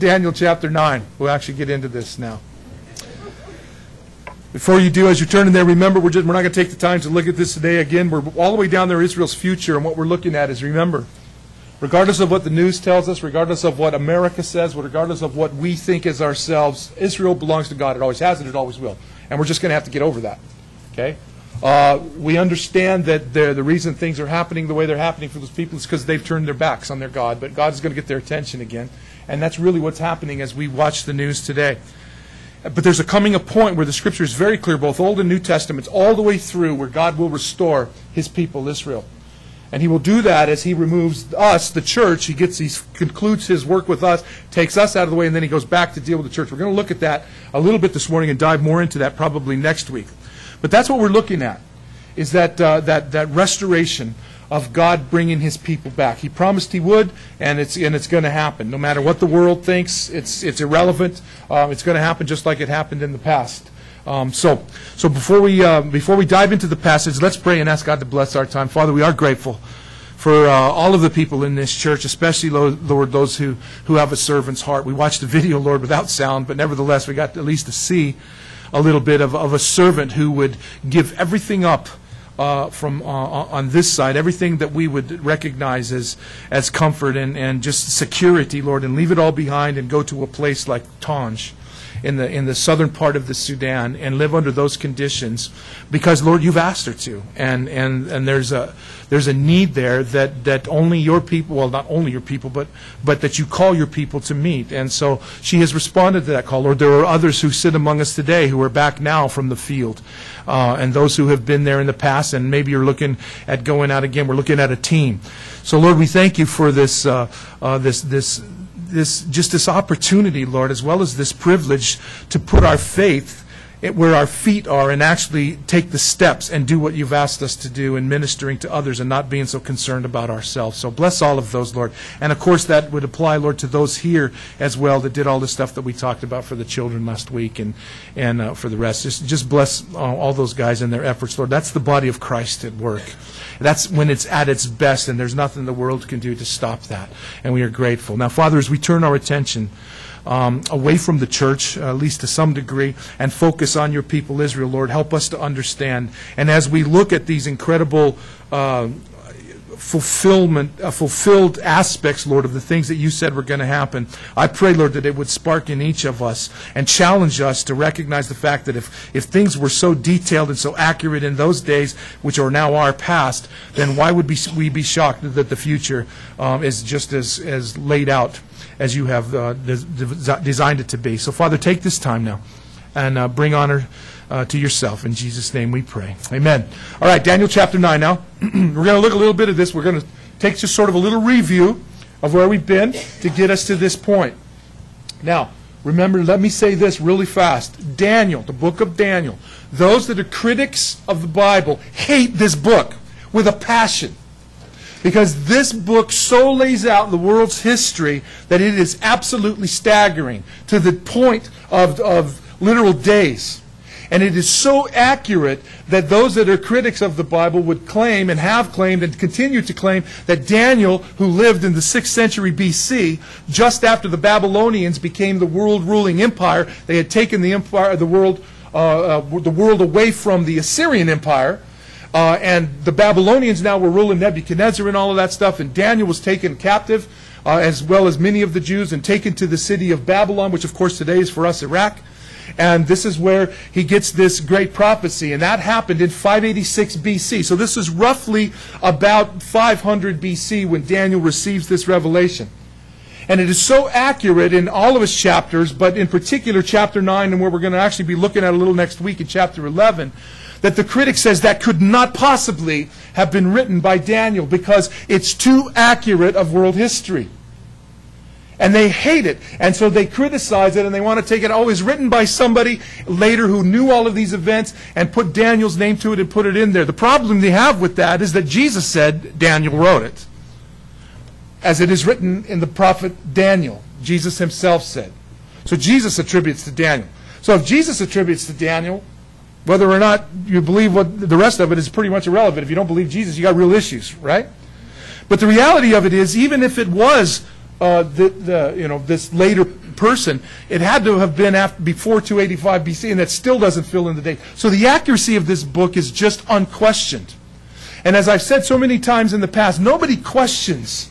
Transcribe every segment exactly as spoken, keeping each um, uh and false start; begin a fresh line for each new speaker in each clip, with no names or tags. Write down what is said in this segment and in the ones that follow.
Daniel chapter nine. We'll actually get into this now. Before you do, as you're turning there, remember, we're, just, we're not going to take the time to look at this today. Again, we're all the way down there, Israel's future, and what we're looking at is, remember, regardless of what the news tells us, regardless of what America says, regardless of what we think as ourselves, Israel belongs to God. It always has and it always will. And we're just going to have to get over that. Okay? Uh, we understand that the, the reason things are happening the way they're happening for those people is because they've turned their backs on their God. But God is going to get their attention again. And that's really what's happening as we watch the news today. But there's a coming a point where the Scripture is very clear, both Old and New Testaments, all the way through, where God will restore His people, Israel. And He will do that as He removes us, the church. He gets, He concludes His work with us, takes us out of the way, and then He goes back to deal with the church. We're going to look at that a little bit this morning and dive more into that probably next week. But that's what we're looking at, is that uh, that that restoration of God bringing His people back. He promised He would, and it's and it's going to happen. No matter what the world thinks, it's it's irrelevant. Um, it's going to happen just like it happened in the past. Um, so so before we uh, before we dive into the passage, let's pray and ask God to bless our time. Father, we are grateful for uh, all of the people in this church, especially, Lord, those who, who have a servant's heart. We watched the video, Lord, without sound, but nevertheless, we got at least to see a little bit of, of a servant who would give everything up uh, from uh, on this side, everything that we would recognize as as comfort and, and just security, Lord, and leave it all behind and go to a place like Tanj in the in the southern part of the Sudan and live under those conditions because, Lord, you've asked her to. And and, and there's a there's a need there that, that only your people, well, not only your people, but but that you call your people to meet. And so she has responded to that call. Lord, there are others who sit among us today who are back now from the field. Uh, and those who have been there in the past, and maybe you're looking at going out again. We're looking at a team. So, Lord, we thank you for this uh, uh, this this this just this opportunity, Lord, as well as this privilege to put our faith where our feet are and actually take the steps and do what you've asked us to do in ministering to others and not being so concerned about ourselves. So bless all of those, Lord. And of course that would apply, Lord, to those here as well that did all the stuff that we talked about for the children last week and, and uh, for the rest. Just, just bless uh, all those guys and their efforts, Lord. That's the body of Christ at work. That's when it's at its best, and there's nothing the world can do to stop that. And we are grateful. Now, Father, as we turn our attention Um, away from the church, uh, at least to some degree, and focus on your people, Israel, Lord. Help us to understand. And as we look at these incredible uh, fulfillment, uh, fulfilled aspects, Lord, of the things that you said were going to happen, I pray, Lord, that it would spark in each of us and challenge us to recognize the fact that if, if things were so detailed and so accurate in those days, which are now our past, then why would we be shocked that the future um, is just as, as laid out as you have uh, des- designed it to be. So, Father, take this time now and uh, bring honor uh, to yourself. In Jesus' name we pray. Amen. All right, Daniel chapter nine now. We're going to look a little bit at this. We're going to take just sort of a little review of where we've been to get us to this point. Now, remember, let me say this really fast. Daniel, the book of Daniel, those that are critics of the Bible hate this book with a passion. Because this book so lays out the world's history that it is absolutely staggering to the point of, of literal days. And it is so accurate that those that are critics of the Bible would claim and have claimed and continue to claim that Daniel, who lived in the sixth century B C, just after the Babylonians became the world-ruling empire, they had taken the empire, the world, uh, uh, the world away from the Assyrian Empire. Uh, and the Babylonians now were ruling Nebuchadnezzar and all of that stuff, and Daniel was taken captive, uh, as well as many of the Jews, and taken to the city of Babylon, which of course today is for us Iraq. And this is where he gets this great prophecy, and that happened in five eighty-six B C. So this is roughly about five hundred B C when Daniel receives this revelation. And it is so accurate in all of his chapters, but in particular chapter nine, and where we're going to actually be looking at a little next week in chapter eleven, that the critic says that could not possibly have been written by Daniel because it's too accurate of world history. And they hate it. And so they criticize it and they want to take it, oh, it's written by somebody later who knew all of these events and put Daniel's name to it and put it in there. The problem they have with that is that Jesus said Daniel wrote it. As it is written in the prophet Daniel, Jesus himself said. So Jesus attributes to Daniel. So if Jesus attributes to Daniel, whether or not you believe what the rest of it is pretty much irrelevant. If you don't believe Jesus, you got real issues, right? But the reality of it is, even if it was uh, the, the, you know, this later person, it had to have been after, before two eighty-five B C, and that still doesn't fill in the date. So the accuracy of this book is just unquestioned. And as I've said so many times in the past, nobody questions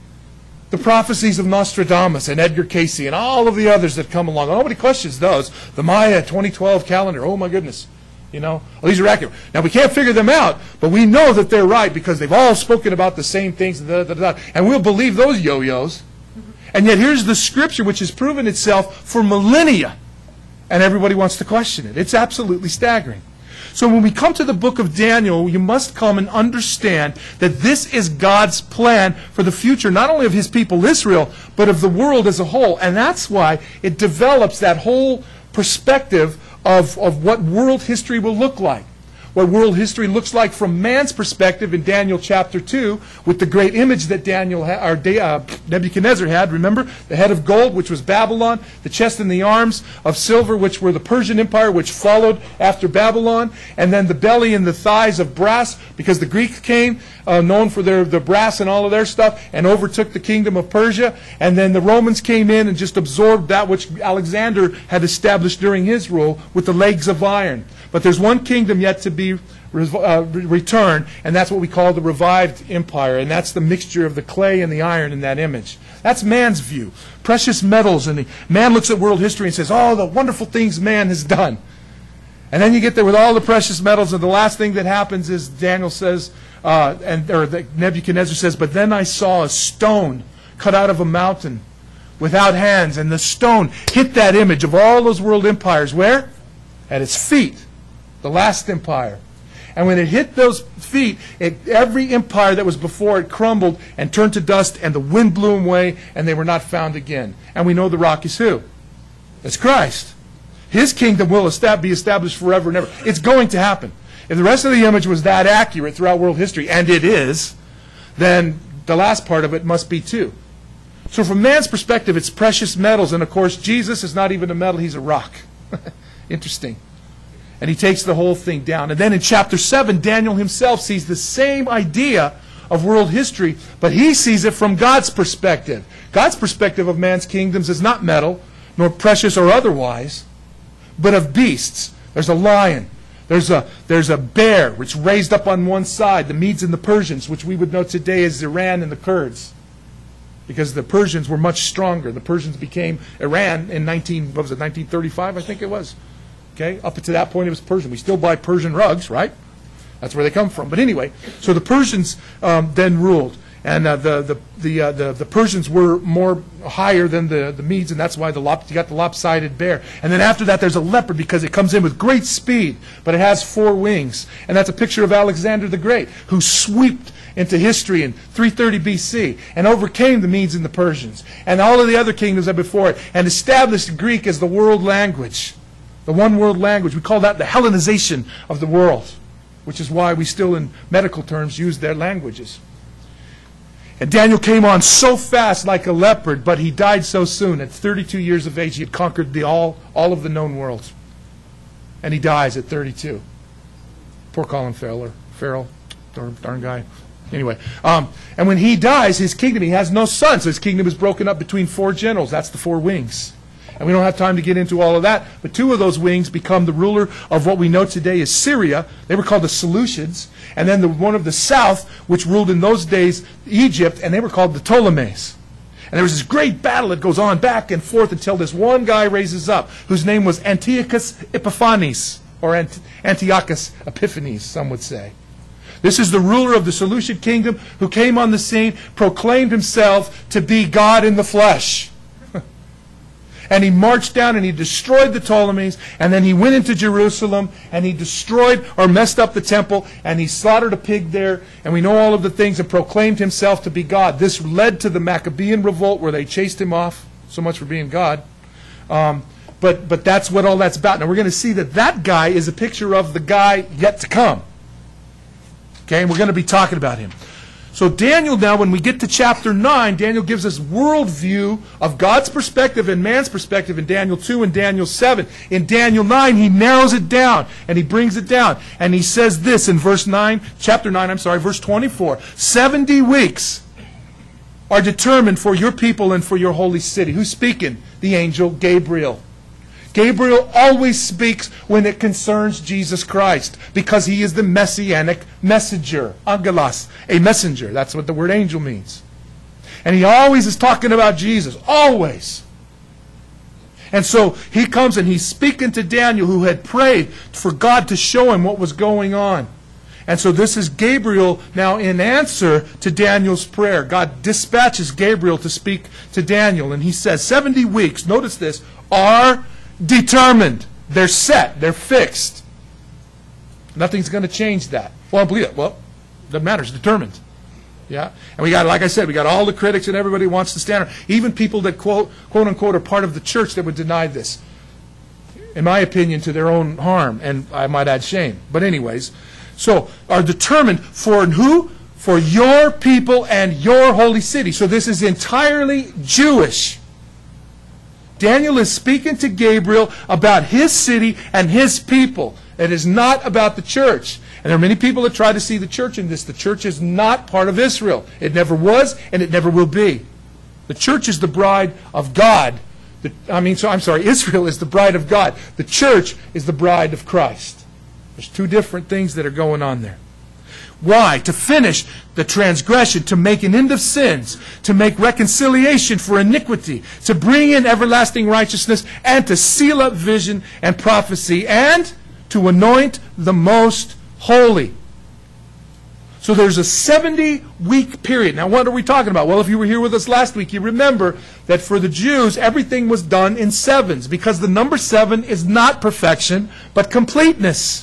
the prophecies of Nostradamus and Edgar Cayce and all of the others that come along. Nobody questions those. The Maya twenty twelve calendar, oh my goodness. You know, well, these are accurate. Now, we can't figure them out, but we know that they're right because they've all spoken about the same things, da, da, da, da, and we'll believe those yo-yos. And yet here's the Scripture which has proven itself for millennia, and everybody wants to question it. It's absolutely staggering. So when we come to the book of Daniel, you must come and understand that this is God's plan for the future, not only of His people Israel, but of the world as a whole. And that's why it develops that whole perspective of, of what world history will look like. What world history looks like from man's perspective in Daniel chapter two, with the great image that Daniel ha- or uh, Nebuchadnezzar had. Remember, the head of gold, which was Babylon, the chest and the arms of silver, which were the Persian Empire, which followed after Babylon, and then the belly and the thighs of brass, because the Greeks came, uh, known for their the brass and all of their stuff, and overtook the kingdom of Persia, and then the Romans came in and just absorbed that which Alexander had established during his rule with the legs of iron. But there's one kingdom yet to be uh, returned, and that's what we call the revived empire, and that's the mixture of the clay and the iron in that image. That's man's view. Precious metals, and the, man looks at world history and says, oh, the wonderful things man has done. And then you get there with all the precious metals, and the last thing that happens is Daniel says, uh, and or the, Nebuchadnezzar says, but then I saw a stone cut out of a mountain without hands, and the stone hit that image of all those world empires. Where? At its feet. The last empire. And when it hit those feet, it, every empire that was before it crumbled and turned to dust, and the wind blew them away, and they were not found again. And we know the rock is who? It's Christ. His kingdom will estab- be established forever and ever. It's going to happen. If the rest of the image was that accurate throughout world history, and it is, then the last part of it must be too. So from man's perspective, it's precious metals, and of course Jesus is not even a metal, he's a rock. Interesting. And he takes the whole thing down. And then in chapter seven, Daniel himself sees the same idea of world history, but he sees it from God's perspective. God's perspective of man's kingdoms is not metal, nor precious or otherwise, but of beasts. There's a lion. There's a, there's a bear, which raised up on one side, the Medes and the Persians, which we would know today as Iran and the Kurds. Because the Persians were much stronger. The Persians became Iran in nineteen, what was it, nineteen thirty-five, I think it was. Okay, up to that point it was Persian. We still buy Persian rugs, right? That's where they come from. But anyway, so the Persians um, then ruled, and uh, the the the, uh, the the Persians were more higher than the the Medes, and that's why the lop, you got the lopsided bear. And then after that, there's a leopard because it comes in with great speed, but it has four wings, and that's a picture of Alexander the Great, who swept into history in three thirty B C and overcame the Medes and the Persians and all of the other kingdoms that before it, and established Greek as the world language. The one world language. We call that the Hellenization of the world, which is why we still in medical terms use their languages. And Daniel came on so fast like a leopard, but he died so soon. At thirty-two years of age, he had conquered the all, all of the known worlds. And he dies at thirty-two. Poor Colin Farrell. Farrell, darn, darn guy. Anyway, um, and when he dies, his kingdom, he has no son, so his kingdom is broken up between four generals. That's the four wings. And we don't have time to get into all of that, but two of those wings become the ruler of what we know today as Syria. They were called the Seleucids. And then the one of the south, which ruled in those days Egypt, and they were called the Ptolemies. And there was this great battle that goes on back and forth until this one guy raises up, whose name was Antiochus Epiphanes, or Ant- Antiochus Epiphanes, some would say. This is the ruler of the Seleucid kingdom who came on the scene, proclaimed himself to be God in the flesh. And he marched down and he destroyed the Ptolemies, and then he went into Jerusalem and he destroyed or messed up the temple, and he slaughtered a pig there, and we know all of the things, and proclaimed himself to be God. This led to the Maccabean revolt where they chased him off, so much for being God. Um, but, but that's what all that's about. Now we're going to see that that guy is a picture of the guy yet to come. Okay, and we're going to be talking about him. So Daniel now, when we get to chapter nine, Daniel gives us worldview of God's perspective and man's perspective in Daniel two and Daniel seven. In Daniel nine, he narrows it down, and he brings it down. And he says this in verse nine, chapter nine, I'm sorry, verse twenty-four. seventy weeks are determined for your people and for your holy city. Who's speaking? The angel Gabriel. Gabriel always speaks when it concerns Jesus Christ because he is the messianic messenger. Angelos, a messenger. That's what the word angel means. And he always is talking about Jesus. Always. And so he comes and he's speaking to Daniel, who had prayed for God to show him what was going on. And so this is Gabriel now in answer to Daniel's prayer. God dispatches Gabriel to speak to Daniel. And he says, seventy weeks, notice this, are determined. They're set. They're fixed. Nothing's going to change that. Well, I believe it. Well, doesn't matter. It's determined. Yeah? And we got, like I said, we got all the critics and everybody wants to stand. Even people that quote, quote unquote are part of the church that would deny this. In my opinion, to their own harm. And I might add shame. But anyways, so are determined for who? For your people and your holy city. So this is entirely Jewish. Daniel is speaking to Gabriel about his city and his people. It is not about the church. And there are many people that try to see the church in this. The church is not part of Israel. It never was, and it never will be. The church is the bride of God. The, I mean, so I'm sorry, Israel is the bride of God. The church is the bride of Christ. There's two different things that are going on there. Why? To finish the transgression, to make an end of sins, to make reconciliation for iniquity, to bring in everlasting righteousness, and to seal up vision and prophecy, and to anoint the most holy. So there's a seventy-week period. Now what are we talking about? Well, if you were here with us last week, you remember that for the Jews, everything was done in sevens, because the number seven is not perfection, but completeness.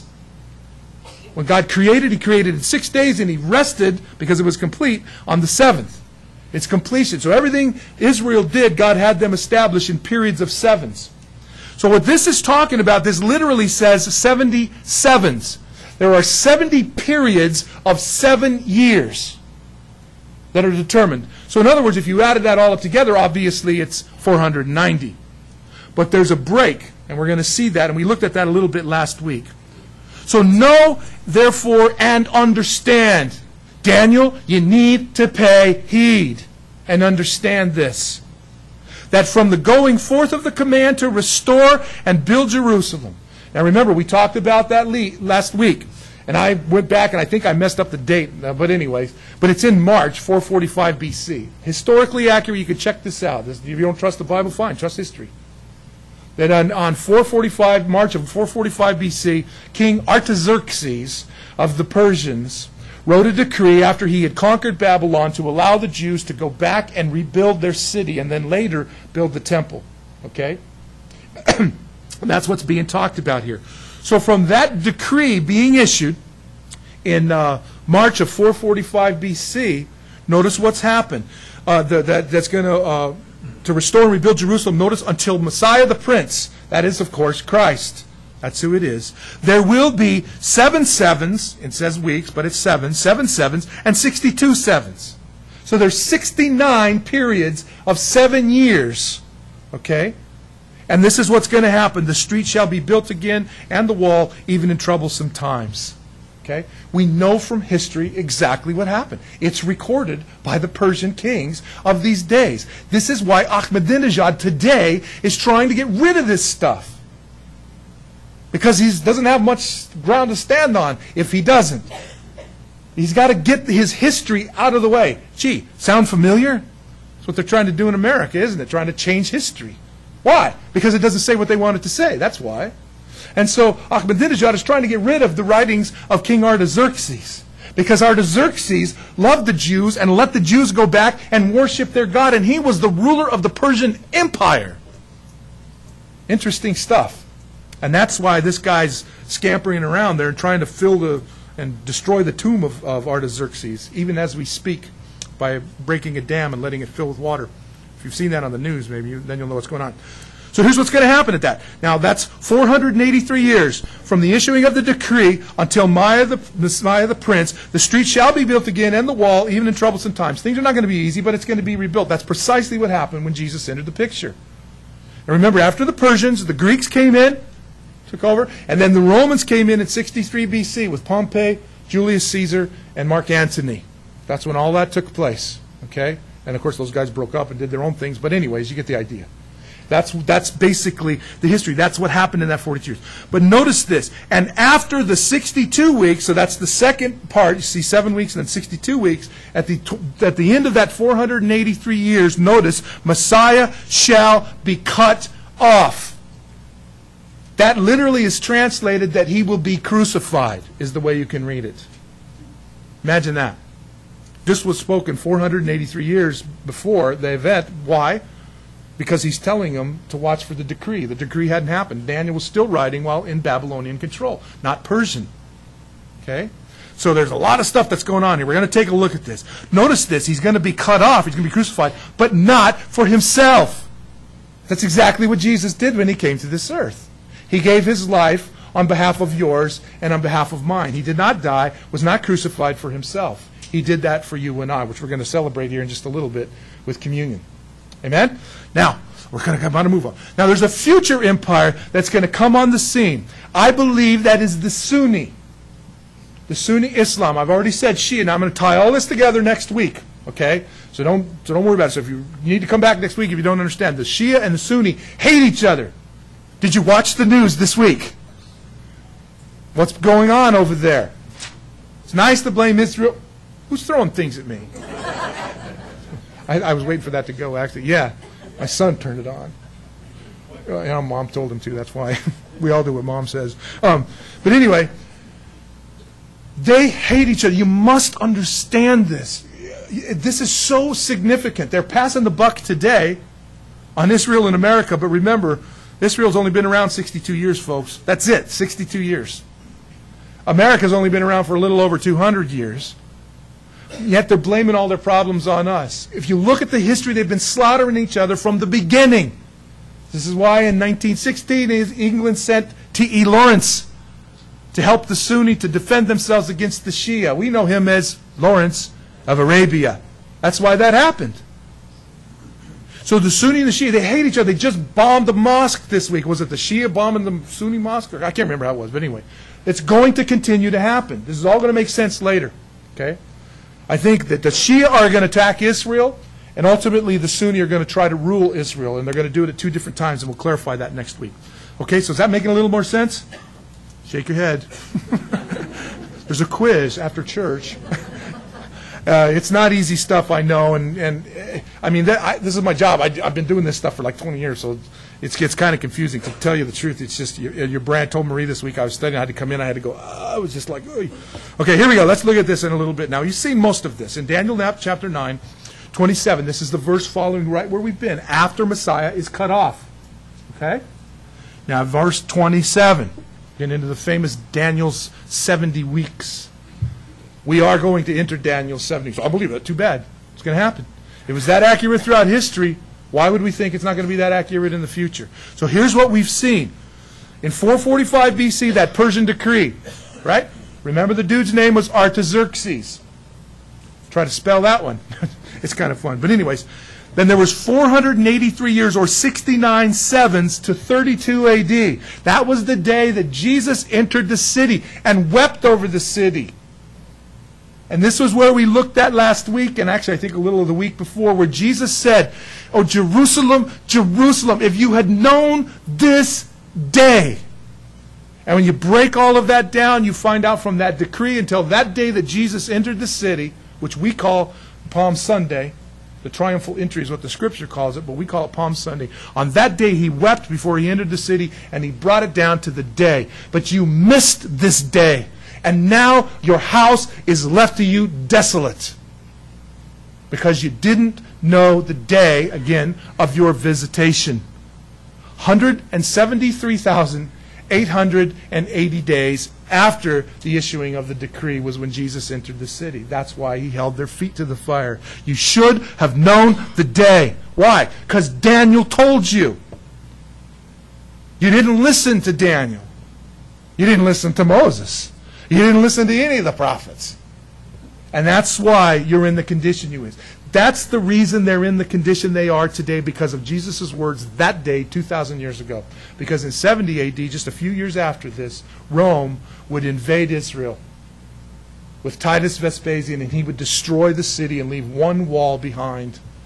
When God created, He created in six days, and He rested, because it was complete, on the seventh. It's completion. So everything Israel did, God had them established in periods of sevens. So what this is talking about, this literally says seventy sevens. There are seventy periods of seven years that are determined. So in other words, if you added that all up together, obviously it's four hundred ninety. But there's a break, and we're going to see that, and we looked at that a little bit last week. So know, therefore, and understand. Daniel, you need to pay heed and understand this. That from the going forth of the command to restore and build Jerusalem. Now remember, we talked about that last week. And I went back, and I think I messed up the date. Uh, but anyways, but it's in March, four forty-five B C. Historically accurate, you can check this out. This, if you don't trust the Bible, fine, trust history. That on, on four forty-five, March of four forty-five B C, King Artaxerxes of the Persians wrote a decree after he had conquered Babylon to allow the Jews to go back and rebuild their city, and then later build the temple. Okay? And that's what's being talked about here. So from that decree being issued in uh, March of four forty-five B C, notice what's happened. Uh, the, that, that's going to uh, to restore and rebuild Jerusalem, notice, until Messiah the Prince, that is, of course, Christ. That's who it is. There will be seven sevens, it says weeks, but it's seven, seven sevens, and sixty-two sevens. So there's sixty-nine periods of seven years, okay? And this is what's going to happen. The street shall be built again, and the wall, even in troublesome times. Okay? We know from history exactly what happened. It's recorded by the Persian kings of these days. This is why Ahmadinejad today is trying to get rid of this stuff. Because he doesn't have much ground to stand on if he doesn't. He's got to get his history out of the way. Gee, sound familiar? That's what they're trying to do in America, isn't it? Trying to change history. Why? Because it doesn't say what they want it to say. That's why. And so Ahmadinejad is trying to get rid of the writings of King Artaxerxes. Because Artaxerxes loved the Jews and let the Jews go back and worship their God. And he was the ruler of the Persian Empire. Interesting stuff. And that's why this guy's scampering around there and trying to fill the and destroy the tomb of, of Artaxerxes, even as we speak, by breaking a dam and letting it fill with water. If you've seen that on the news, maybe you, then you'll know what's going on. So here's what's going to happen at that. Now, that's four hundred eighty-three years from the issuing of the decree until Messiah the, Messiah the Prince. The street shall be built again, and the wall, even in troublesome times. Things are not going to be easy, but it's going to be rebuilt. That's precisely what happened when Jesus entered the picture. And remember, after the Persians, the Greeks came in, took over, and then the Romans came in in sixty-three B C with Pompey, Julius Caesar, and Mark Antony. That's when all that took place. Okay? And, of course, those guys broke up and did their own things. But anyways, you get the idea. That's, that's basically the history. That's what happened in that forty-two years. But notice this. And after the sixty-two weeks, so that's the second part, you see seven weeks and then sixty-two weeks, at the, at the end of that four hundred eighty-three years, notice, Messiah shall be cut off. That literally is translated that he will be crucified, is the way you can read it. Imagine that. This was spoken four hundred eighty-three years before the event. Why? Because he's telling them to watch for the decree. The decree hadn't happened. Daniel was still writing while in Babylonian control, not Persian. Okay? So there's a lot of stuff that's going on here. We're going to take a look at this. Notice this. He's going to be cut off. He's going to be crucified, but not for himself. That's exactly what Jesus did when he came to this earth. He gave his life on behalf of yours and on behalf of mine. He did not die, was not crucified for himself. He did that for you and I, which we're going to celebrate here in just a little bit with communion. Amen? Now, we're going to come on and move on. Now, there's a future empire that's going to come on the scene. I believe that is the Sunni. The Sunni Islam. I've already said Shia. Now, I'm going to tie all this together next week. Okay? So don't, so don't worry about it. So if you, you need to come back next week if you don't understand. The Shia and the Sunni hate each other. Did you watch the news this week? What's going on over there? It's nice to blame Israel. Who's throwing things at me? I, I was waiting for that to go, actually. Yeah, my son turned it on. Uh, you know, Mom told him to, that's why. We all do what Mom says. Um, but anyway, they hate each other. You must understand this. This is so significant. They're passing the buck today on Israel and America, but remember, Israel's only been around sixty-two years, folks. That's it, sixty-two years. America's only been around for a little over two hundred years. Yet they're blaming all their problems on us. If you look at the history, they've been slaughtering each other from the beginning. This is why in nineteen sixteen, England sent T E Lawrence to help the Sunni to defend themselves against the Shia. We know him as Lawrence of Arabia. That's why that happened. So the Sunni and the Shia, they hate each other. They just bombed the mosque this week. Was it the Shia bombing the Sunni mosque? I can't remember how it was, but anyway. It's going to continue to happen. This is all going to make sense later. Okay? I think that the Shia are going to attack Israel, and ultimately the Sunni are going to try to rule Israel, and they're going to do it at two different times, and we'll clarify that next week. Okay, so is that making a little more sense? Shake your head. There's a quiz after church. Uh, it's not easy stuff, I know, and, and uh, I mean, that, I, this is my job. I, I've been doing this stuff for like twenty years, so it gets kind of confusing. To tell you the truth, it's just, your, your brand told Marie this week, I was studying, I had to come in, I had to go, oh, I was just like, oy. Okay, here we go. Let's look at this in a little bit now. You've seen most of this. In Daniel chapter nine, twenty-seven, this is the verse following right where we've been, after Messiah is cut off. Okay? Now, verse twenty-seven, getting into the famous Daniel's seventy weeks. We are going to enter Daniel's seventy. So I believe that. Too bad. It's going to happen. If it was that accurate throughout history, why would we think it's not going to be that accurate in the future? So here's what we've seen. In four forty-five B C, that Persian decree, right? Remember the dude's name was Artaxerxes. Try to spell that one. It's kind of fun. But anyways, then there was four hundred eighty-three years or sixty-nine sevens to thirty-two A D. That was the day that Jesus entered the city and wept over the city. And this was where we looked at last week, and actually I think a little of the week before, where Jesus said, "Oh, Jerusalem, Jerusalem, if you had known this day." And when you break all of that down, you find out from that decree until that day that Jesus entered the city, which we call Palm Sunday. The triumphal entry is what the Scripture calls it, but we call it Palm Sunday. On that day he wept before he entered the city, and he brought it down to the day. But you missed this day. And now your house is left to you desolate because you didn't know the day, again, of your visitation. one hundred seventy-three thousand eight hundred eighty days after the issuing of the decree was when Jesus entered the city. That's why he held their feet to the fire. You should have known the day. Why? Because Daniel told you. You didn't listen to Daniel. You didn't listen to Moses. You didn't listen to any of the prophets. And that's why you're in the condition you're in. That's the reason they're in the condition they are today, because of Jesus' words that day two thousand years ago. Because in seventy A D, just a few years after this, Rome would invade Israel with Titus Vespasian, and he would destroy the city and leave one wall behind.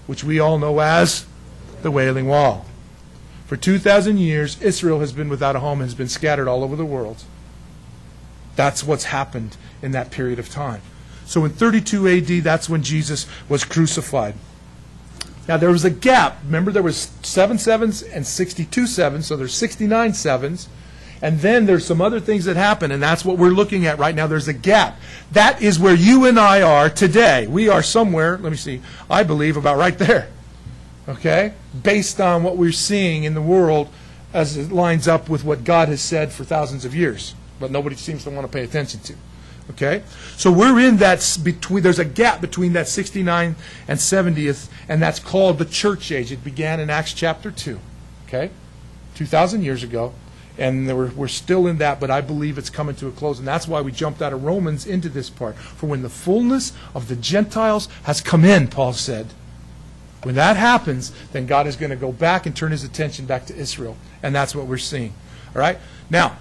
which we all know as the Wailing Wall. For two thousand years, Israel has been without a home, has been scattered all over the world. That's what's happened in that period of time. So in thirty-two A D, that's when Jesus was crucified. Now there was a gap. Remember, there was seven sevens and sixty-two sevens, so there's sixty-nine sevens. And then there's some other things that happen, and that's what we're looking at right now. There's a gap. That is where you and I are today. We are somewhere, let me see, I believe about right there. Okay? Based on what we're seeing in the world as it lines up with what God has said for thousands of years. But nobody seems to want to pay attention to. Okay? So we're in that, between. there's a gap between that sixty-nine and seventieth, and that's called the church age. It began in Acts chapter two. Okay? two thousand years ago. And we're, we're still in that, but I believe it's coming to a close. And that's why we jumped out of Romans into this part. For when the fullness of the Gentiles has come in, Paul said, when that happens, then God is going to go back and turn his attention back to Israel. And that's what we're seeing. All right? Now,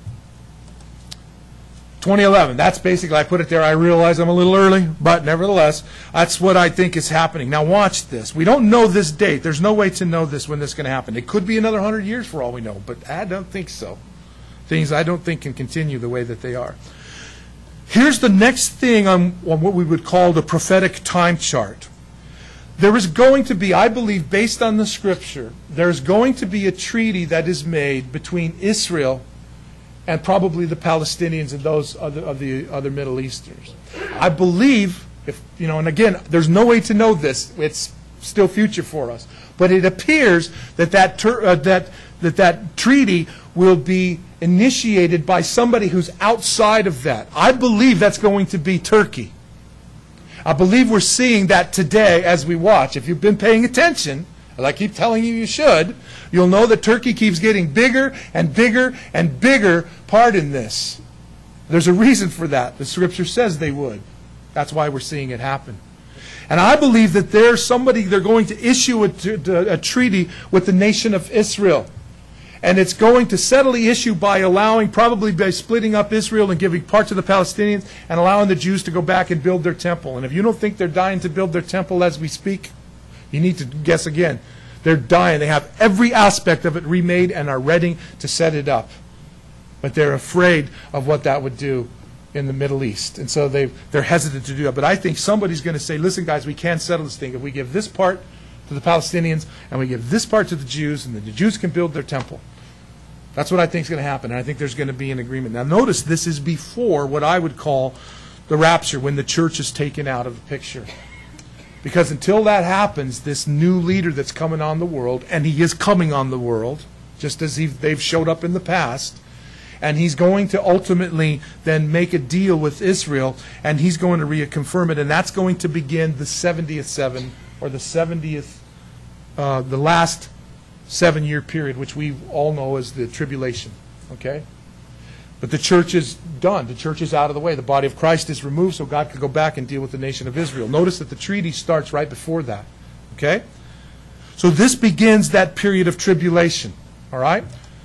twenty eleven, that's basically, I put it there, I realize I'm a little early, but nevertheless, that's what I think is happening. Now watch this. We don't know this date. There's no way to know this when this is going to happen. It could be another one hundred years for all we know, but I don't think so. Things I don't think can continue the way that they are. Here's the next thing on, on what we would call the prophetic time chart. There is going to be, I believe, based on the Scripture, there's going to be a treaty that is made between Israel and probably the Palestinians and those other, of the other Middle Easterners. I believe, if you know, and again, there's no way to know this. It's still future for us. But it appears that that, ter uh, that, that that treaty will be initiated by somebody who's outside of that. I believe that's going to be Turkey. I believe we're seeing that today as we watch. If you've been paying attention, as I keep telling you you should, you'll know that Turkey keeps getting bigger and bigger and bigger part in this. There's a reason for that. The Scripture says they would. That's why we're seeing it happen. And I believe that there's somebody, they're going to issue a, a treaty with the nation of Israel. And it's going to settle the issue by allowing, probably by splitting up Israel and giving part to the Palestinians and allowing the Jews to go back and build their temple. And if you don't think they're dying to build their temple as we speak, you need to guess again. They're dying. They have every aspect of it remade and are ready to set it up. But they're afraid of what that would do in the Middle East. And so they they're hesitant to do that. But I think somebody's going to say, listen, guys, we can settle this thing. If we give this part to the Palestinians and we give this part to the Jews, and then the Jews can build their temple. That's what I think is going to happen. And I think there's going to be an agreement. Now, notice this is before what I would call the rapture, when the church is taken out of the picture. Because until that happens, this new leader that's coming on the world, and he is coming on the world, just as he, they've showed up in the past, and he's going to ultimately then make a deal with Israel, and he's going to reconfirm it, and that's going to begin the seventieth seven, or the seventieth, uh, the last seven-year period, which we all know as the tribulation. Okay? But the church is done. The church is out of the way. The body of Christ is removed so God can go back and deal with the nation of Israel. Notice that the treaty starts right before that. Okay? So this begins that period of tribulation. All right?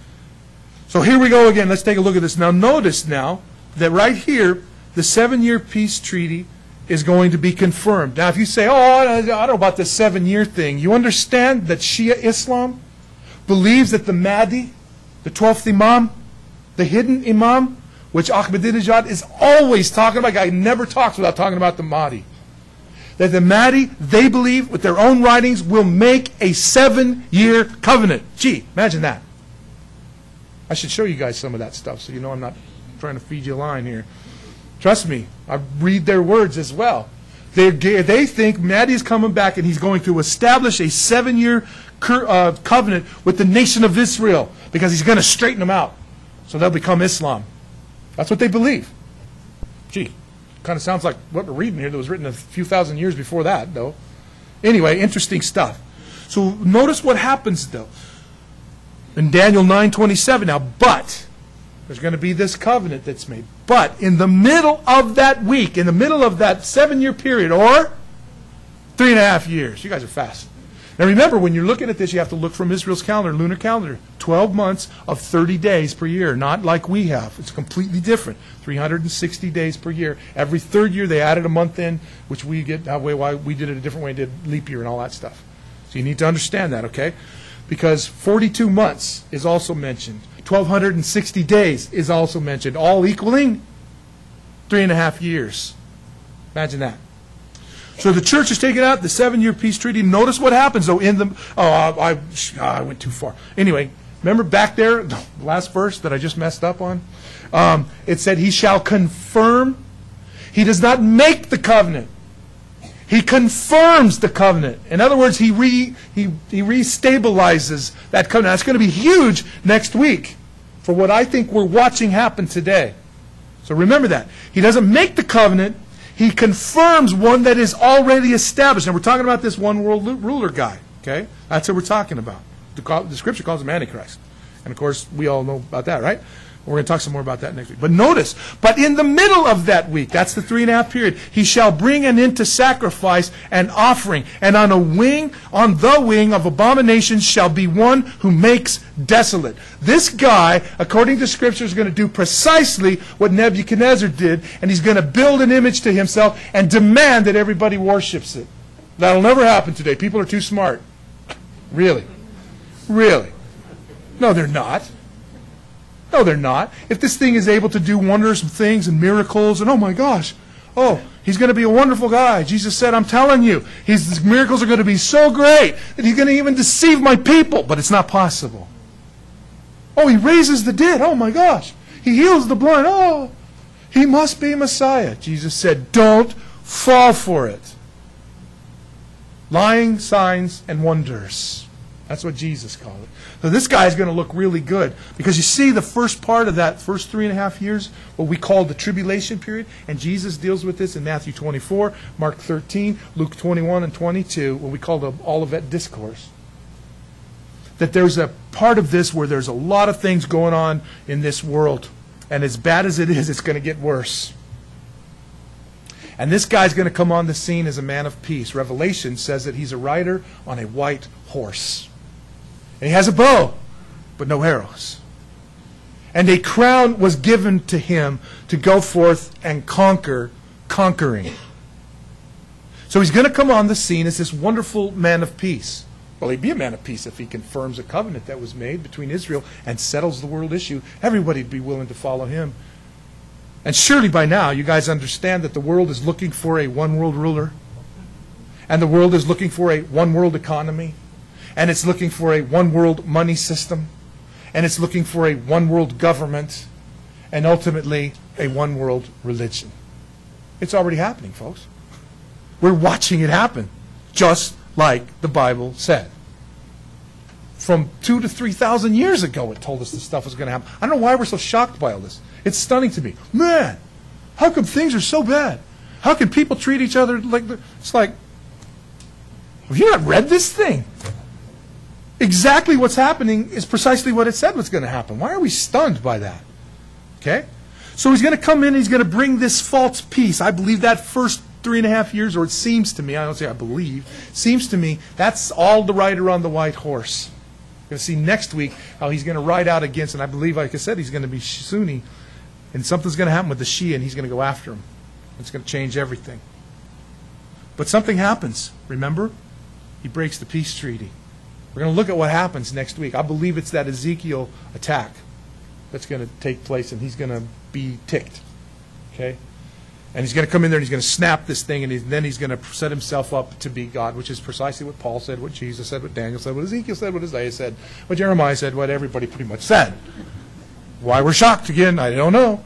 So here we go again. Let's take a look at this. Now notice now that right here, the seven-year peace treaty is going to be confirmed. Now if you say, oh, I don't know about this seven-year thing, you understand that Shia Islam believes that the Mahdi, the twelfth Imam, the hidden Imam, which Ahmadinejad is always talking about. Guy never talks without talking about the Mahdi. That the Mahdi, they believe, with their own writings, will make a seven-year covenant. Gee, imagine that. I should show you guys some of that stuff so you know I'm not trying to feed you a line here. Trust me, I read their words as well. They they think Mahdi is coming back and he's going to establish a seven-year uh, covenant with the nation of Israel because he's going to straighten them out. So they'll become Islam. That's what they believe. Gee, kind of sounds like what we're reading here that was written a few thousand years before that, though. Anyway, interesting stuff. So notice what happens, though. In Daniel nine twenty-seven, now, but, there's going to be this covenant that's made. But in the middle of that week, in the middle of that seven-year period, or three and a half years, you guys are fast. Now remember, when you're looking at this, you have to look from Israel's calendar, lunar calendar. twelve months of thirty days per year, not like we have. It's completely different. three hundred sixty days per year. Every third year they added a month in, which we get that way. Why we did it a different way, did leap year and all that stuff. So you need to understand that, okay? Because forty-two months is also mentioned. twelve sixty days is also mentioned, all equaling three and a half years. Imagine that. So the church is taken out, the seven-year peace treaty. Notice what happens, though, in the... Oh, I, I, I went too far. Anyway, remember back there, the last verse that I just messed up on? Um, it said, he shall confirm. He does not make the covenant. He confirms the covenant. In other words, he re, he, he restabilizes that covenant. That's going to be huge next week for what I think we're watching happen today. So remember that. He doesn't make the covenant. He confirms one that is already established. And we're talking about this one world ruler guy. Okay? That's what we're talking about. The, the Scripture calls him Antichrist. And of course, we all know about that, right? We're going to talk some more about that next week. But notice, but in the middle of that week, that's the three and a half period, he shall bring an end to sacrifice and offering. And on a wing, on the wing of abominations shall be one who makes desolate. This guy, according to Scripture, is going to do precisely what Nebuchadnezzar did, and he's going to build an image to himself and demand that everybody worships it. That'll never happen today. People are too smart. Really? Really? No, they're not. No, they're not. If this thing is able to do wonders and things and miracles, and oh my gosh, oh, he's going to be a wonderful guy. Jesus said, I'm telling you, his miracles are going to be so great that he's going to even deceive my people. But it's not possible. Oh, he raises the dead. Oh my gosh. He heals the blind. Oh, he must be Messiah. Jesus said, don't fall for it. Lying signs and wonders. That's what Jesus called it. So this guy is going to look really good. Because you see the first part of that first three and a half years, what we call the tribulation period, and Jesus deals with this in Matthew twenty-four, Mark thirteen, Luke twenty-one and twenty-two, what we call the Olivet Discourse. That there's a part of this where there's a lot of things going on in this world. And as bad as it is, it's going to get worse. And this guy's going to come on the scene as a man of peace. Revelation says that he's a rider on a white horse. And he has a bow, but no arrows. And a crown was given to him to go forth and conquer, conquering. So he's going to come on the scene as this wonderful man of peace. Well, he'd be a man of peace if he confirms a covenant that was made between Israel and settles the world issue. Everybody'd be willing to follow him. And surely by now you guys understand that the world is looking for a one-world ruler. And the world is looking for a one-world economy. And it's looking for a one-world money system. And it's looking for a one-world government. And ultimately, a one-world religion. It's already happening, folks. We're watching it happen. Just like the Bible said. From two to three thousand years ago it told us this stuff was going to happen. I don't know why we're so shocked by all this. It's stunning to me. Man, how come things are so bad? How can people treat each other like... It's like, have you not read this thing? Exactly what's happening is precisely what it said was going to happen. Why are we stunned by that? Okay? So he's going to come in and he's going to bring this false peace. I believe that first three and a half years, or it seems to me, I don't say I believe, seems to me that's all the rider on the white horse. We're going to see next week how he's going to ride out against, and I believe, like I said, he's going to be Sunni, and something's going to happen with the Shia, and he's going to go after him. It's going to change everything. But something happens, remember? He breaks the peace treaty. We're going to look at what happens next week. I believe it's that Ezekiel attack that's going to take place, and he's going to be ticked. Okay? And he's going to come in there and he's going to snap this thing, and he's, then he's going to set himself up to be God, which is precisely what Paul said, what Jesus said, what Daniel said, what Ezekiel said, what Isaiah said, what Jeremiah said, what everybody pretty much said. Why we're shocked again, I don't know.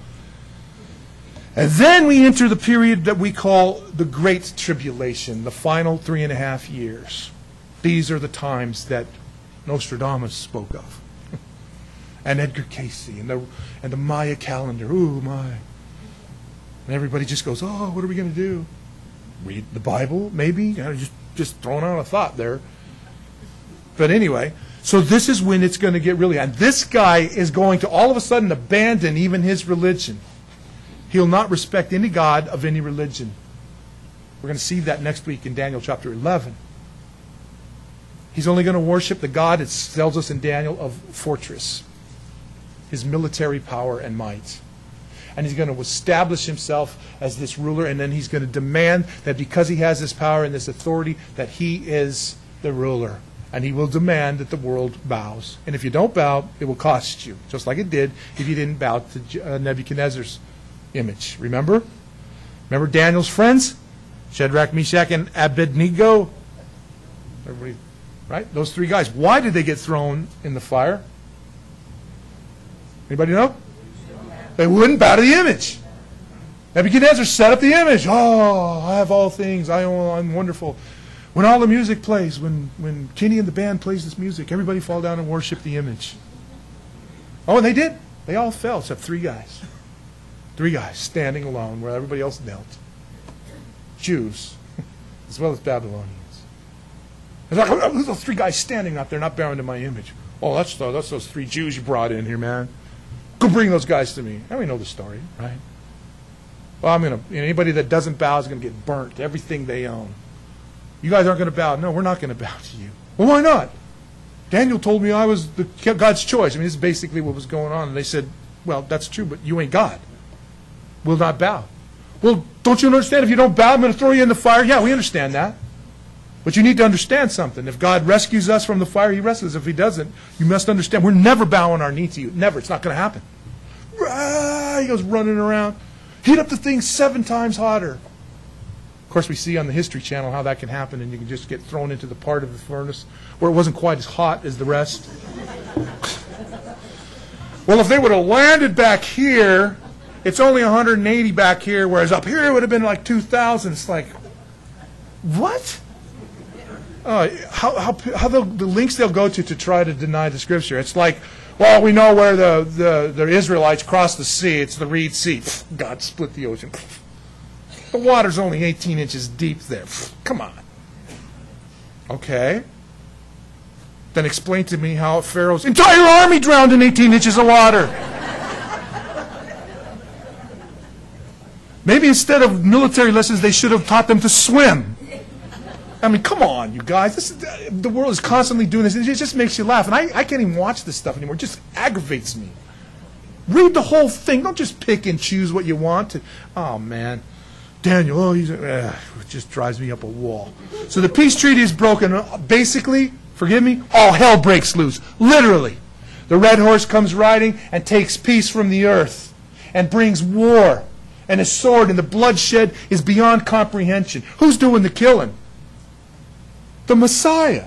And then we enter the period that we call the Great Tribulation, the final three and a half years. These are the times that Nostradamus spoke of. And Edgar Casey and the, and the Maya calendar. Ooh, my. And everybody just goes, oh, what are we going to do? Read the Bible, maybe? Just, just throwing out a thought there. But anyway, so this is when it's going to get really... And this guy is going to all of a sudden abandon even his religion. He'll not respect any God of any religion. We're going to see that next week in Daniel chapter eleven. He's only going to worship the God, it tells us in Daniel, of fortress, his military power and might. And he's going to establish himself as this ruler, and then he's going to demand that because he has this power and this authority, that he is the ruler. And he will demand that the world bows. And if you don't bow, it will cost you, just like it did if you didn't bow to Nebuchadnezzar's image. Remember? Remember Daniel's friends? Shadrach, Meshach, and Abednego? Everybody, right? Those three guys. Why did they get thrown in the fire? Anybody know? They wouldn't bow to the image. Nebuchadnezzar set up the image. Oh, I have all things. I, oh, I'm wonderful. When all the music plays, when, when Kenny and the band plays this music, everybody fall down and worship the image. Oh, and they did. They all fell except three guys. Three guys standing alone where everybody else knelt. Jews, as well as Babylonians. It's like, oh, those three guys standing out there not bowing to my image. Oh, that's, the, that's those three Jews you brought in here, man. Go bring those guys to me. And we know the story, right? Well, I'm going to, you know, anybody that doesn't bow is going to get burnt. Everything they own. You guys aren't going to bow. No, we're not going to bow to you. Well, why not? Daniel told me I was the, God's choice. I mean, this is basically what was going on. And they said, well, that's true, but you ain't God. Will not bow. Well, don't you understand? If you don't bow, I'm going to throw you in the fire. Yeah, we understand that. But you need to understand something. If God rescues us from the fire, he rescues us. If he doesn't, you must understand, we're never bowing our knee to you. Never. It's not going to happen. Ah, he goes running around. Heat up the thing seven times hotter. Of course, we see on the History Channel how that can happen, and you can just get thrown into the part of the furnace where it wasn't quite as hot as the rest. Well, if they would have landed back here, it's only one hundred eighty back here, whereas up here it would have been like two thousand. It's like, what? Uh, how how, how the, the links they'll go to to try to deny the Scripture. It's like, well, we know where the, the, the Israelites crossed the sea. It's the Reed Sea. God split the ocean. The water's only eighteen inches deep there. Come on. Okay. Then explain to me how Pharaoh's entire army drowned in eighteen inches of water. Maybe instead of military lessons, they should have taught them to swim. I mean, come on, you guys. This is, the world is constantly doing this. It just makes you laugh. And I, I can't even watch this stuff anymore. It just aggravates me. Read the whole thing. Don't just pick and choose what you want to. Oh, man. Daniel, oh, he's, uh, it just drives me up a wall. So the peace treaty is broken. Basically, forgive me, all hell breaks loose. Literally. The red horse comes riding and takes peace from the earth and brings war and a sword, and the bloodshed is beyond comprehension. Who's doing the killing? The Messiah.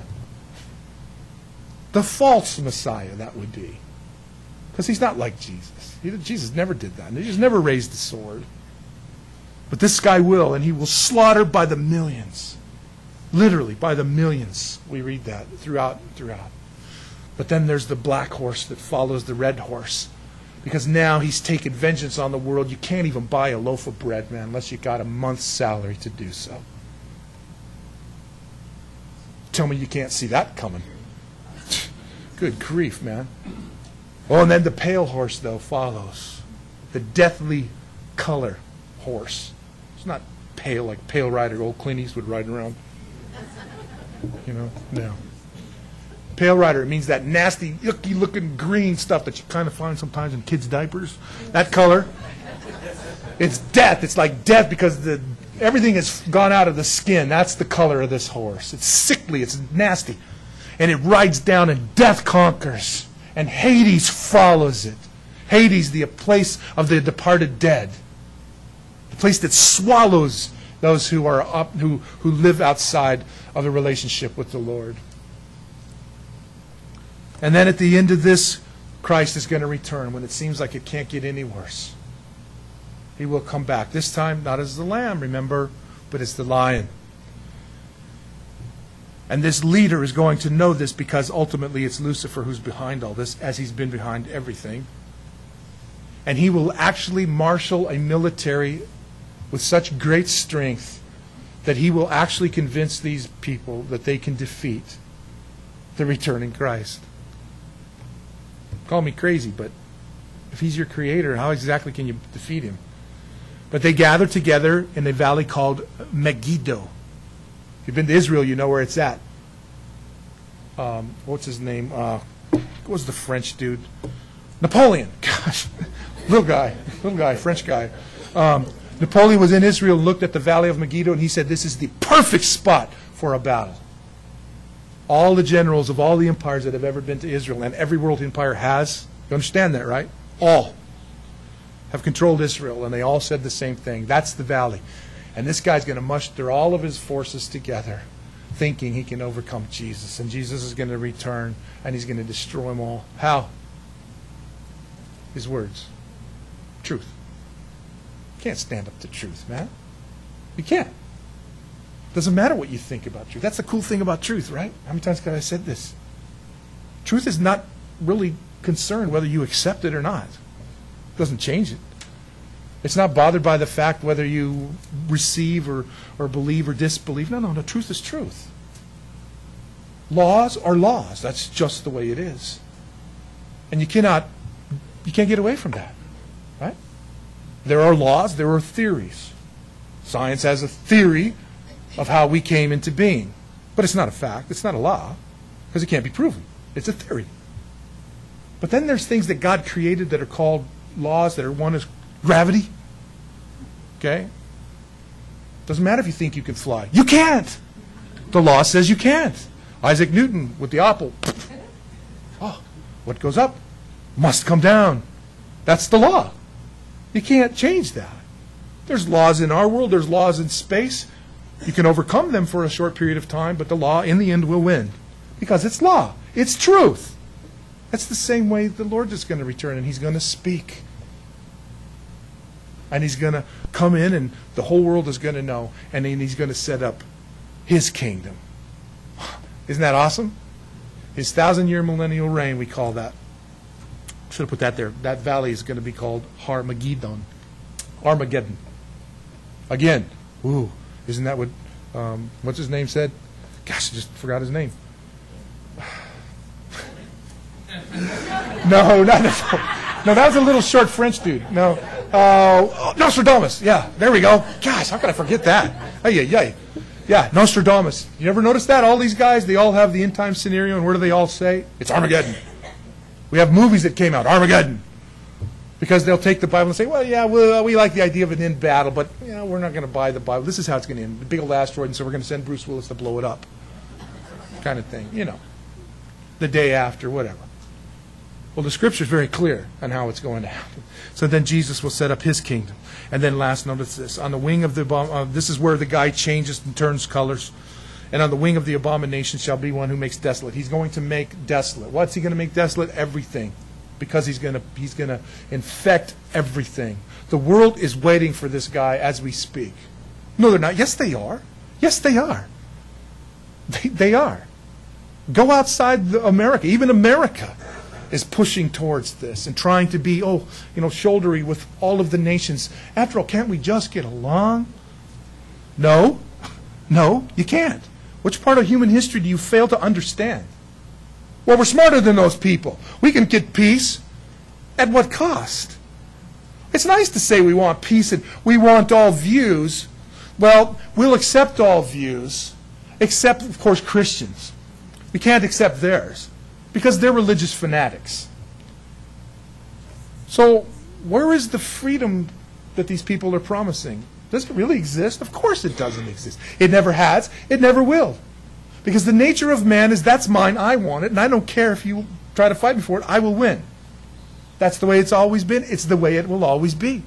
The false Messiah, that would be. Because he's not like Jesus. He, Jesus never did that. Jesus never raised the sword. But this guy will, and he will slaughter by the millions. Literally, by the millions. We read that throughout, throughout. But then there's the black horse that follows the red horse. Because now he's taken vengeance on the world. You can't even buy a loaf of bread, man, unless you got a month's salary to do so. Tell me you can't see that coming. Good grief, man. Oh, and then the pale horse, though, follows. The deathly color horse. It's not pale like Pale Rider, old Clint Eastwood riding around. You know, no. Pale Rider, it means that nasty, yucky looking green stuff that you kind of find sometimes in kids' diapers. That color. It's death. It's like death because the everything has gone out of the skin. That's the color of this horse. It's sickly. It's nasty. And it rides down and death conquers. And Hades follows it. Hades, the place of the departed dead. The place that swallows those who are up, who, who live outside of a relationship with the Lord. And then at the end of this, Christ is going to return when it seems like it can't get any worse. He will come back. This time, not as the lamb, remember, but as the lion. And this leader is going to know this because ultimately it's Lucifer who's behind all this, as he's been behind everything. And he will actually marshal a military with such great strength that he will actually convince these people that they can defeat the returning Christ. Call me crazy, but if he's your creator, how exactly can you defeat him? But they gather together in a valley called Megiddo. If you've been to Israel, you know where it's at. um, what's his name? Uh, what was the French dude? Napoleon. Gosh, little guy, little guy, French guy. Um, Napoleon was in Israel and looked at the Valley of Megiddo, and he said, this is the perfect spot for a battle. All the generals of all the empires that have ever been to Israel, and every world empire has, you understand that, right? All have controlled Israel, and they all said the same thing. That's the valley. And this guy's going to muster all of his forces together, thinking he can overcome Jesus. And Jesus is going to return, and he's going to destroy them all. How? His words. Truth. You can't stand up to truth, man. You can't. Doesn't matter what you think about truth. That's the cool thing about truth, right? How many times have I said this? Truth is not really concerned whether you accept it or not. It doesn't change it. It's not bothered by the fact whether you receive or, or believe or disbelieve. No, no, no. Truth is truth. Laws are laws. That's just the way it is. And you cannot, you can't get away from that, right? There are laws, there are theories. Science has a theory of how we came into being. But it's not a fact. It's not a law because it can't be proven. It's a theory. But then there's things that God created that are called laws that are, one is gravity. Okay? Doesn't matter if you think you can fly. You can't. The law says you can't. Isaac Newton with the apple. Oh, what goes up must come down. That's the law. You can't change that. There's laws in our world. There's laws in space. You can overcome them for a short period of time, but the law in the end will win. Because it's law. It's truth. That's the same way the Lord is going to return, and he's going to speak. And he's going to come in, and the whole world is going to know, and then he's going to set up his kingdom. Isn't that awesome? His thousand-year millennial reign, we call that. Should have put that there. That valley is going to be called Armageddon. Armageddon. Again, ooh, isn't that what, um, what's his name said? Gosh, I just forgot his name. No, not that. No, that was a little short French dude. No. Uh, Nostradamus. Yeah, there we go. Gosh, how could I forget that? Hey, yeah, yeah. Yeah, Nostradamus. You ever notice that? All these guys, they all have the end time scenario, and where do they all say? It's Armageddon. We have movies that came out, Armageddon. Because they'll take the Bible and say, well, yeah, we, we like the idea of an end battle, but you know, we're not going to buy the Bible. This is how it's going to end. The big old asteroid, and so we're going to send Bruce Willis to blow it up. Kind of thing, you know. The day after, whatever. Well, the Scripture is very clear on how it's going to happen. So then Jesus will set up his kingdom. And then last, notice this. On the wing of the, uh, this is where the guy changes and turns colors. And on the wing of the abomination shall be one who makes desolate. He's going to make desolate. What's he going to make desolate? Everything. Because he's going to he's going to infect everything. The world is waiting for this guy as we speak. No, they're not. Yes, they are. Yes, they are. They, they are. Go outside the America. Even America is pushing towards this and trying to be, oh, you know, shouldery with all of the nations. After all, can't we just get along? No. No, you can't. Which part of human history do you fail to understand? Well, we're smarter than those people. We can get peace. At what cost? It's nice to say we want peace and we want all views. Well, we'll accept all views, except, of course, Christians. We can't accept theirs because they're religious fanatics. So where is the freedom that these people are promising? Does it really exist? Of course it doesn't exist. It never has. It never will. Because the nature of man is, that's mine, I want it, and I don't care if you try to fight me for it, I will win. That's the way it's always been. It's the way it will always be.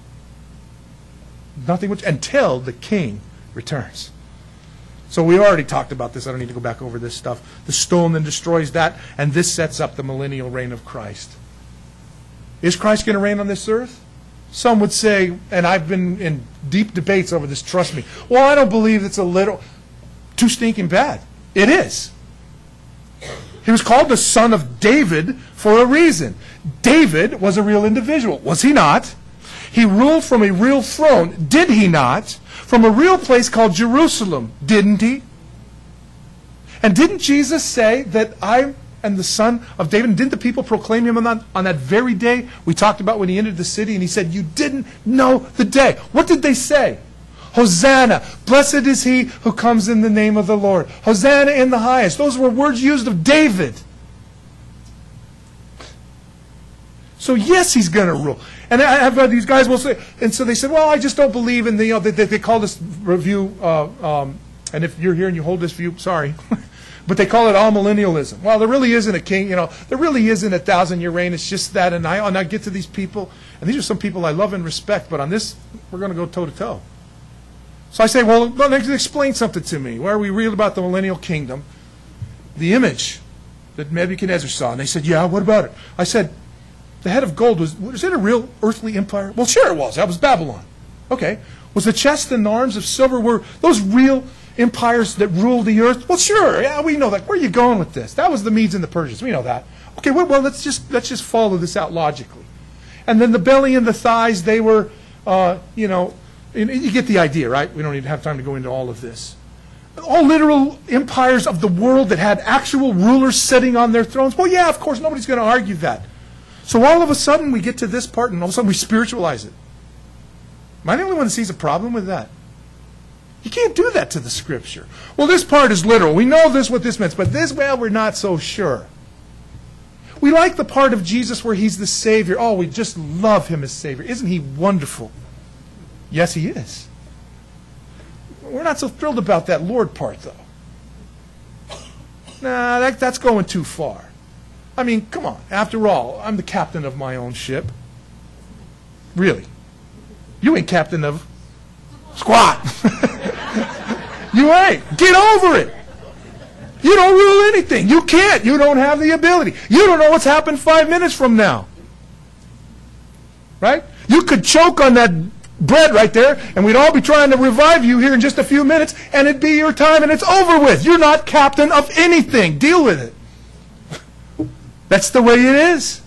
Nothing which, until the king returns. So we already talked about this. I don't need to go back over this stuff. The stone then destroys that, and this sets up the millennial reign of Christ. Is Christ going to reign on this earth? Some would say, and I've been in deep debates over this, trust me, well, I don't believe it's a little, too stinking bad. It is. He was called the son of David for a reason. David was a real individual, was he not? He ruled from a real throne, did he not? From a real place called Jerusalem, didn't he? And didn't Jesus say that I am the son of David? And didn't the people proclaim him on that, on that very day we talked about when he entered the city and he said, you didn't know the day. What did they say? Hosanna, blessed is he who comes in the name of the Lord. Hosanna in the highest. Those were words used of David. So yes, he's going to rule. And I have had these guys will say, and so they said, well, I just don't believe in the, you know, they, they call this review, uh, um, and if you're here and you hold this view, sorry, but they call it all-millennialism. Well, there really isn't a king, you know, there really isn't a thousand-year reign. It's just that, and I, and I get to these people, and these are some people I love and respect, but on this, we're going to go toe-to-toe. So I say, well, let's explain something to me. Where we read about the millennial kingdom, the image that Nebuchadnezzar saw, and they said, yeah, what about it? I said, the head of gold, was, was it a real earthly empire? Well, sure it was. That was Babylon. Okay. Was the chest and arms of silver, were those real empires that ruled the earth? Well, sure. Yeah, we know that. Where are you going with this? That was the Medes and the Persians. We know that. Okay, well, well let's just let's just follow this out logically. And then the belly and the thighs, they were, uh, you know, you get the idea, right? We don't need to have time to go into all of this. All literal empires of the world that had actual rulers sitting on their thrones. Well, yeah, of course, nobody's going to argue that. So all of a sudden we get to this part and all of a sudden we spiritualize it. Am I the only one that sees a problem with that? You can't do that to the Scripture. Well, this part is literal. We know this, what this means, but this, well, we're not so sure. We like the part of Jesus where he's the Savior. Oh, we just love him as Savior. Isn't he wonderful? Yes, he is. We're not so thrilled about that Lord part, though. Nah, that, that's going too far. I mean, come on. After all, I'm the captain of my own ship. Really. You ain't captain of squat. You ain't. Get over it. You don't rule anything. You can't. You don't have the ability. You don't know what's happened five minutes from now. Right? You could choke on that bread right there, and we'd all be trying to revive you here in just a few minutes, and it'd be your time, and it's over with. You're not captain of anything. Deal with it. That's the way it is.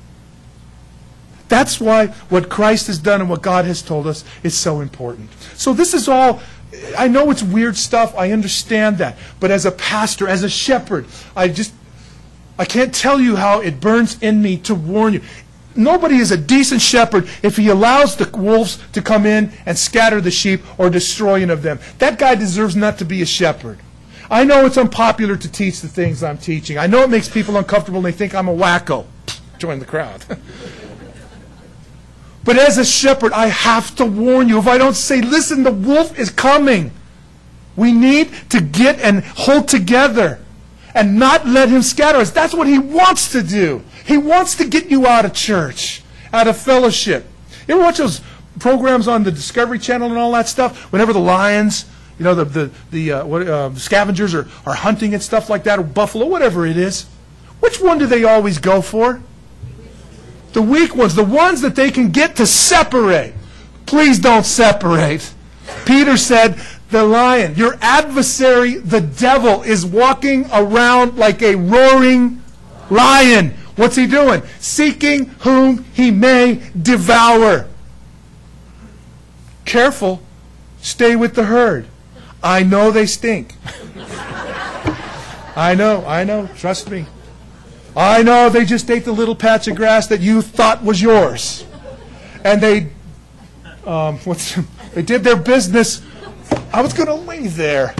That's why what Christ has done and what God has told us is so important. So this is all, I know it's weird stuff, I understand that. But as a pastor, as a shepherd, I just, I can't tell you how it burns in me to warn you. Nobody is a decent shepherd if he allows the wolves to come in and scatter the sheep or destroy any of them. That guy deserves not to be a shepherd. I know it's unpopular to teach the things I'm teaching. I know it makes people uncomfortable and they think I'm a wacko. Join the crowd. But as a shepherd, I have to warn you. If I don't say, listen, the wolf is coming. We need to get and hold together and not let him scatter us. That's what he wants to do. He wants to get you out of church, out of fellowship. You ever watch those programs on the Discovery Channel and all that stuff? Whenever the lions, you know, the the, the uh, what, uh, scavengers are, are hunting and stuff like that, or buffalo, whatever it is. Which one do they always go for? The weak ones, the ones that they can get to separate. Please don't separate. Peter said, the lion, your adversary, the devil, is walking around like a roaring lion. What's he doing? Seeking whom he may devour. Careful. Stay with the herd. I know they stink. I know, I know. Trust me. I know they just ate the little patch of grass that you thought was yours. And they, um, what's, they did their business. I was going to lay there.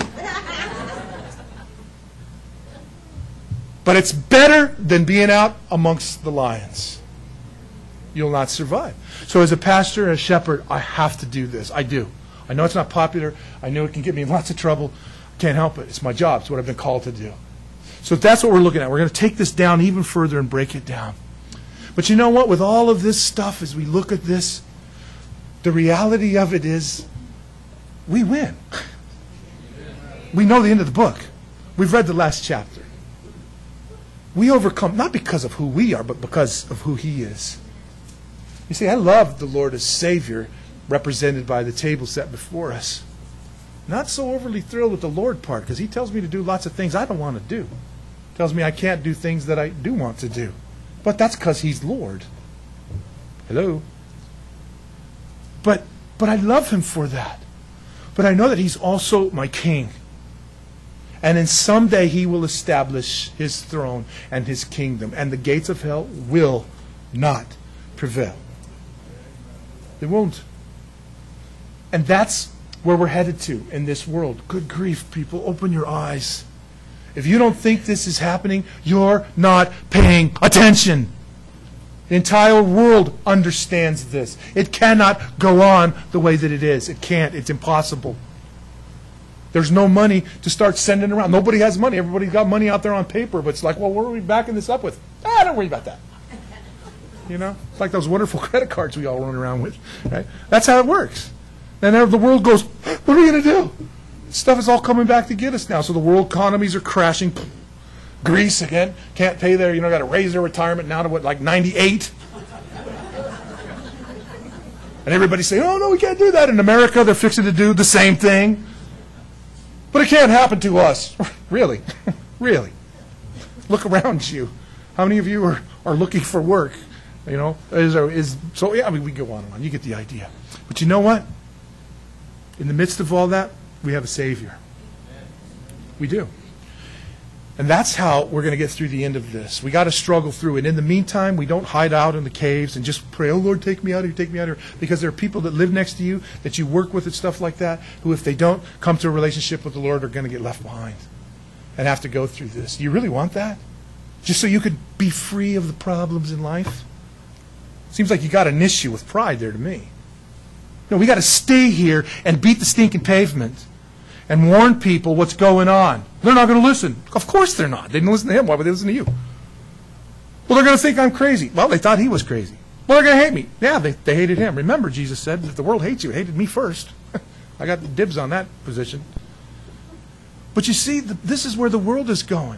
But it's better than being out amongst the lions. You'll not survive. So as a pastor and a shepherd, I have to do this. I do. I know it's not popular. I know it can get me in lots of trouble. I can't help it. It's my job. It's what I've been called to do. So that's what we're looking at. We're going to take this down even further and break it down. But you know what? With all of this stuff, as we look at this, the reality of it is we win. We know the end of the book. We've read the last chapter. We overcome, not because of who we are, but because of who he is. You see, I love the Lord as Savior, represented by the table set before us. Not so overly thrilled with the Lord part, because he tells me to do lots of things I don't want to do. Tells me I can't do things that I do want to do. But that's because he's Lord. Hello? But, but I love him for that. But I know that he's also my king. And then someday he will establish his throne and his kingdom. And the gates of hell will not prevail. They won't. And that's where we're headed to in this world. Good grief, people, open your eyes. If you don't think this is happening, you're not paying attention. The entire world understands this. It cannot go on the way that it is. It can't. It's impossible. There's no money to start sending around. Nobody has money. Everybody's got money out there on paper, but it's like, well, what are we backing this up with? Ah, don't worry about that. You know? It's like those wonderful credit cards we all run around with. Right? That's how it works. And then the world goes, what are we going to do? Stuff is all coming back to get us now. So the world economies are crashing. Greece, again, can't pay their, you know, got to raise their retirement now to what, like ninety-eight? And everybody's saying, oh, no, we can't do that. In America, they're fixing to do the same thing. But it can't happen to us. Really? Really? Look around you. How many of you are, are looking for work? You know, is, is so, yeah, I mean, we go on and on. You get the idea. But you know what? In the midst of all that, we have a Savior. We do. And that's how we're going to get through the end of this. We got to struggle through it. In the meantime, we don't hide out in the caves and just pray, oh, Lord, take me out of here, take me out of here. Because there are people that live next to you, that you work with and stuff like that, who if they don't come to a relationship with the Lord are going to get left behind and have to go through this. Do you really want that? Just so you could be free of the problems in life? Seems like you got an issue with pride there to me. No, we got to stay here and beat the stinking pavement and warn people what's going on. They're not going to listen. Of course they're not. They didn't listen to him. Why would they listen to you? Well, they're going to think I'm crazy. Well, they thought he was crazy. Well, they're going to hate me. Yeah, they, they hated him. Remember, Jesus said, if the world hates you, it hated me first. I got dibs on that position. But you see, the, this is where the world is going.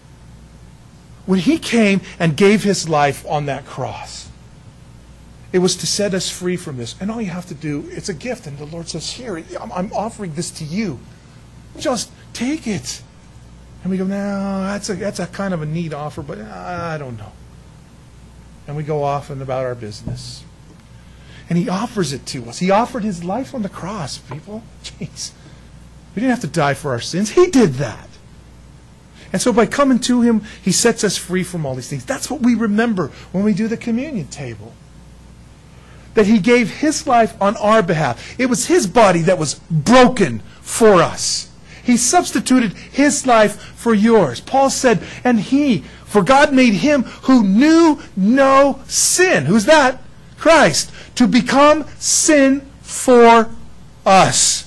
When he came and gave his life on that cross, it was to set us free from this. And all you have to do, it's a gift. And the Lord says, here, I'm, I'm offering this to you. Just take it. And we go, no, that's a, that's a kind of a neat offer, but I don't know. And we go off and about our business. And he offers it to us. He offered his life on the cross, people. Jeez. We didn't have to die for our sins. He did that. And so by coming to him, he sets us free from all these things. That's what we remember when we do the communion table. That he gave his life on our behalf. It was his body that was broken for us. He substituted his life for yours. Paul said, and he, for God made him who knew no sin. Who's that? Christ. To become sin for us.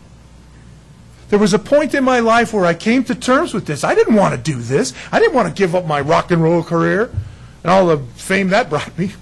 There was a point in my life where I came to terms with this. I didn't want to do this. I didn't want to give up my rock and roll career and all the fame that brought me.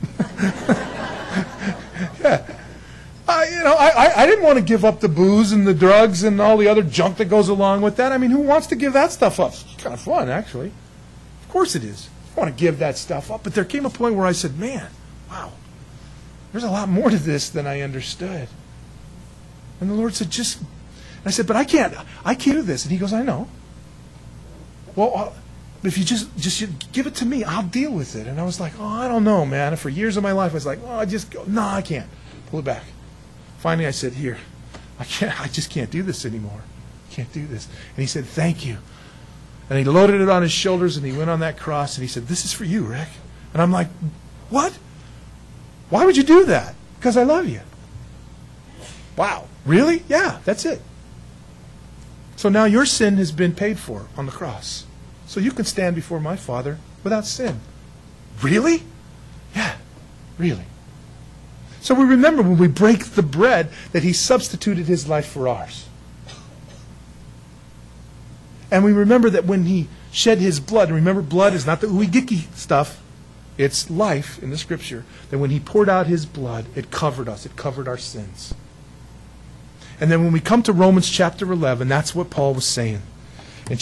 Yeah. I, you know, I, I didn't want to give up the booze and the drugs and all the other junk that goes along with that. I mean, who wants to give that stuff up? It's kind of fun, actually. Of course it is. I want to give that stuff up. But there came a point where I said, man, wow, there's a lot more to this than I understood. And the Lord said, just... I said, but I can't, I can't do this. And he goes, I know. Well, I'll, if you just, just give it to me, I'll deal with it. And I was like, oh, I don't know, man. And for years of my life, I was like, oh, I just go, no, I can't. Pull it back. Finally, I said, here, I can't, I just can't do this anymore. I can't do this. And he said, thank you. And he loaded it on his shoulders, and he went on that cross, and he said, this is for you, Rick. And I'm like, what? Why would you do that? Because I love you. Wow. Really? Yeah, that's it. So now your sin has been paid for on the cross. So you can stand before my Father without sin. Really? Yeah, really. So we remember when we break the bread that he substituted his life for ours. And we remember that when he shed his blood, and remember blood is not the ooey-gicky stuff, it's life in the Scripture, that when he poured out his blood, it covered us, it covered our sins. And then when we come to Romans chapter eleven, that's what Paul was saying.